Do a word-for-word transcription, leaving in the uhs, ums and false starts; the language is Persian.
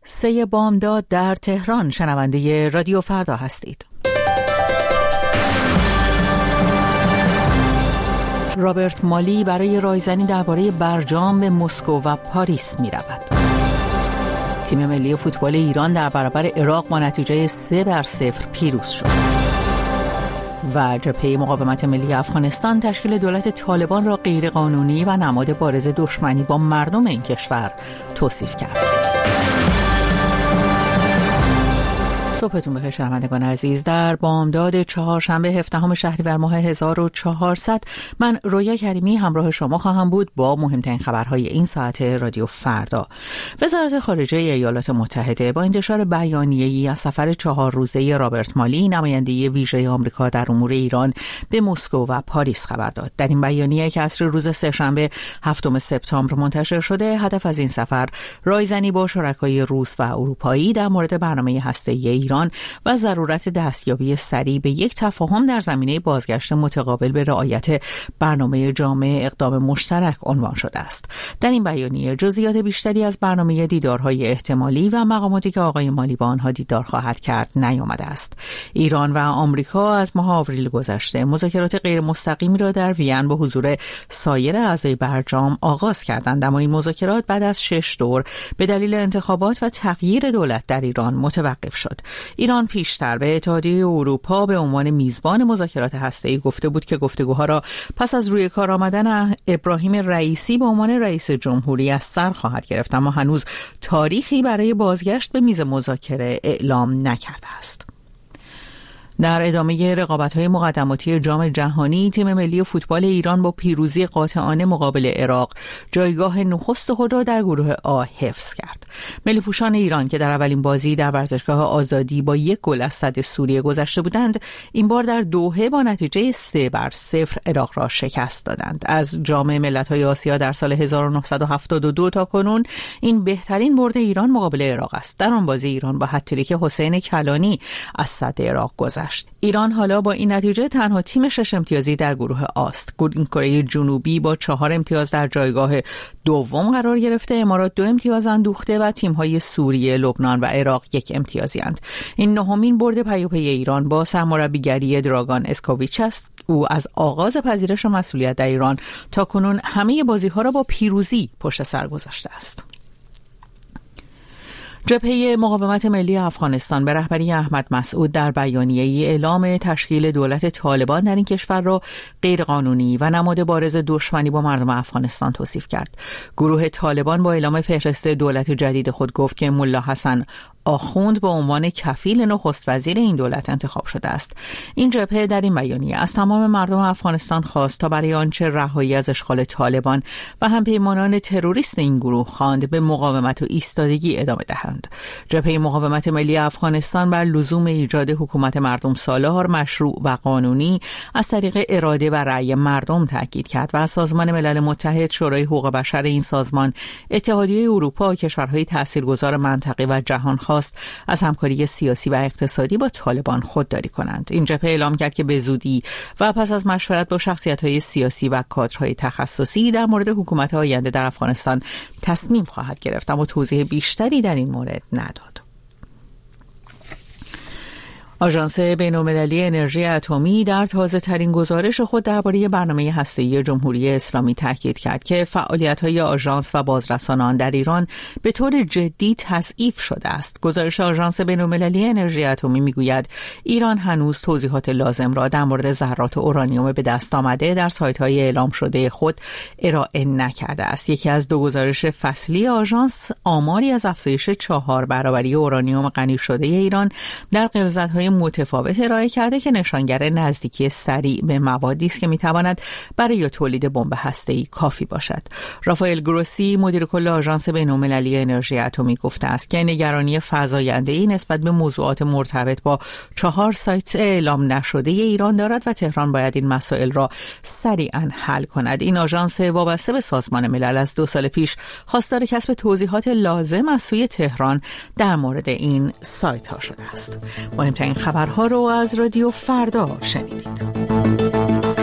سه بامداد در تهران. شنونده رادیو فردا هستید. رابرت مالی برای رایزنی درباره برجام به مسکو و پاریس می رود. تیم ملی فوتبال ایران در برابر عراق با نتیجه سه بر صفر پیروز شد. و جبهه مقاومت ملی افغانستان تشکیل دولت طالبان را غیرقانونی و نماد بارز دشمنی با مردم این کشور توصیف کرد. صبحتون بخیر شنوندگان عزیز. در بامداد چهارشنبه هفدهم شهریور ماه هزار و چهارصد من رویا کریمی همراه شما خواهم بود با مهمترین خبرهای این ساعت رادیو فردا. وزارت خارجه ایالات متحده با انتشار بیانیه‌ای از سفر چهار روزه رابرت مالی، نماینده ویژه آمریکا در امور ایران، به مسکو و پاریس خبر داد. در این بیانیه که عصر روز سه‌شنبه هفتم سپتامبر منتشر شده، هدف از این سفر رایزنی با شرکای روس و اروپایی در مورد برنامه هسته‌ای ایران و ضرورت دستیابی سریع به یک تفاهم در زمینه بازگشت متقابل به رعایت برنامه جامع اقدام مشترک عنوان شده است. در این بیانیه جزئیات بیشتری از برنامه دیدارهای احتمالی و مقاماتی که آقای مالی با آنها دیدار خواهد کرد نیامده است. ایران و آمریکا از ماه آوریل گذشته مذاکرات غیر مستقیمی را در وین با حضور سایر اعضای برجام آغاز کردند، اما این مذاکرات بعد از شش دور به دلیل انتخابات و تغییر دولت در ایران متوقف شد. ایران پیشتر به اتحادیه اروپا به عنوان میزبان مذاکرات هسته‌ای گفته بود که گفتگوها را پس از روی کار آمدن ابراهیم رئیسی به عنوان رئیس جمهوری از سر خواهد گرفت، اما هنوز تاریخی برای بازگشت به میز مذاکره اعلام نکرده است. در ادامه رقابت‌های مقدماتی جام جهانی، تیم ملی فوتبال ایران با پیروزی قاطعانه مقابل عراق جایگاه نخست خود را در گروه آ حفظ کرد. ملی‌پوشان ایران که در اولین بازی در ورزشگاه آزادی با یک گل از صد سوریه گذشته بودند، این بار در دوحه با نتیجه سه بر صفر عراق را شکست دادند. از جام ملت‌های آسیا در سال هزار و نهصد و هفتاد و دو تا کنون این بهترین برد ایران مقابل عراق است. در آن بازی ایران با هتریک حسین کلانی از صد عراق گذشت. ایران حالا با این نتیجه تنها تیم شش امتیازی در گروه آست. کره جنوبی با چهار امتیاز در جایگاه دوم قرار گرفته، امارات دو امتیاز اندوخته و تیم‌های سوریه، لبنان و عراق یک امتیازی اند. این نهمین برد پیاپی ایران با سرمربیگری دراگان اسکوویچ است. او از آغاز پذیرش مسئولیت در ایران تا کنون همه بازی‌ها را با پیروزی پشت سر گذاشته است. جبهه مقاومت ملی افغانستان به رهبری احمد مسعود در بیانیه‌ای اعلام تشکیل دولت طالبان در این کشور را غیرقانونی و نماد بارز دشمنی با مردم افغانستان توصیف کرد. گروه طالبان با اعلام فهرست دولت جدید خود گفت که ملا حسن آخوند به عنوان کفیل نخست وزیر این دولت انتخاب شده است. این جبهه در این بیانیه از تمام مردم افغانستان خواست تا برای آنچه رهایی از اشغال طالبان و همپیمانان تروریست این گروه خواند به مقاومت و ایستادگی ادامه دهند. جبهه مقاومت ملی افغانستان بر لزوم ایجاد حکومت مردم سالار، مشروع و قانونی از طریق اراده و رأی مردم تاکید کرد و از سازمان ملل متحد، شورای حقوق بشر این سازمان، اتحادیه اروپا و کشورهای تاثیرگذار منطقه و جهان از همکاری سیاسی و اقتصادی با طالبان خودداری کنند. این جبهه اعلام کرد که به زودی و پس از مشورت با شخصیت‌های سیاسی و کادرهای تخصصی در مورد حکومت آینده در افغانستان تصمیم خواهد گرفت، اما توضیح بیشتری در این مورد نداد. آژانس بین‌المللی انرژی اتمی در تازه‌ترین گزارش خود درباره برنامه هسته‌ای جمهوری اسلامی تاکید کرد که فعالیت‌های آژانس و بازرسانان در ایران به طور جدی تضعیف شده است. گزارش آژانس بین‌المللی انرژی اتمی می‌گوید ایران هنوز توضیحات لازم را در مورد ذرات اورانیوم به دست آمده در سایت‌های اعلام شده خود ارائه نکرده است. یکی از دو گزارش فصلی آژانس آماری از افزایش چهار برابری اورانیوم غنی شده ایران در غلظت‌های متفاوت ارائه کرده که نشانگر نزدیکی سریع به موادی است که میتواند برای تولید بمب هسته‌ای کافی باشد. رافائل گروسی، مدیر کل آژانس بین‌المللی انرژی اتمی، گفته است که نگرانی فزاینده‌ای نسبت به موضوعات مرتبط با چهار سایت اعلام نشده ایران دارد و تهران باید این مسائل را سریعاً حل کند. این آژانس وابسته به سازمان ملل از دو سال پیش خواستار کسب توضیحات لازم از سوی تهران در مورد این سایت ها شده است. مهمترین خبرها رو از رادیو فردا شنیدید.